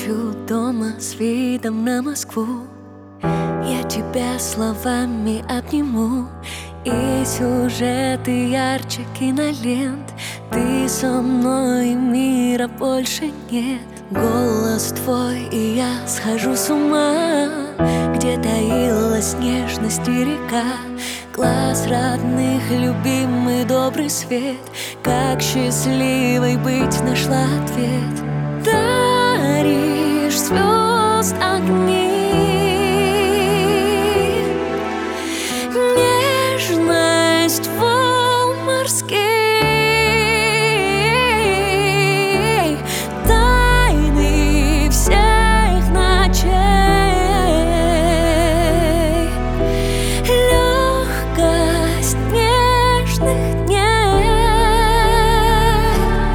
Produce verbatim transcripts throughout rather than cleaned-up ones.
ночью дома с видом на Москву. Я тебя словами обниму, и сюжеты ярче кинолент. Ты со мной, и мира больше нет. Голос твой, и я схожу с ума. Где таилась нежность и река, глаз родных, любимый добрый свет. Как счастливой быть нашла ответ. Даришь звезд огни, нежность волн морских, тайны всех ночей, легкость нежных дней.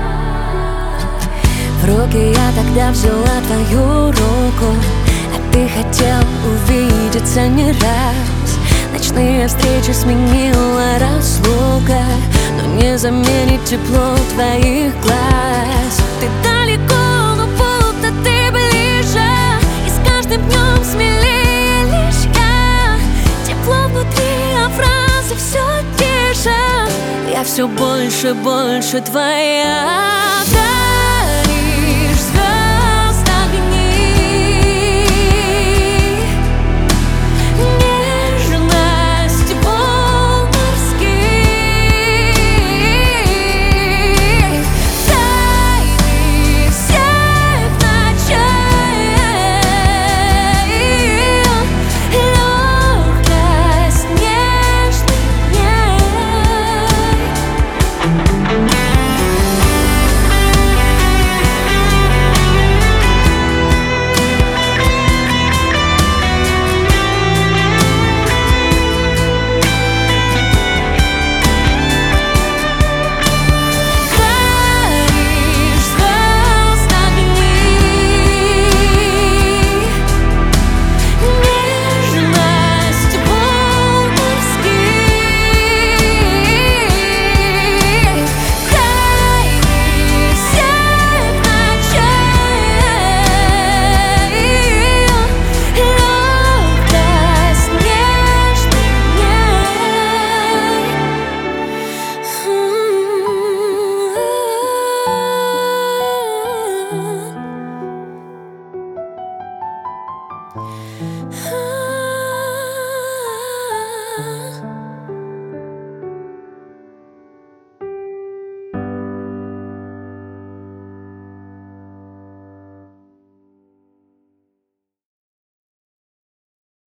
В руки я тогда взяла твою руку, а ты хотел увидеться не раз. Ночные встречи сменила разлука, но не заменит тепло твоих глаз. Ты далеко, но будто ты ближе, и с каждым днем смелее лишь я. Тепло внутри, а фразы все тише. Я все больше, больше твоя. Ah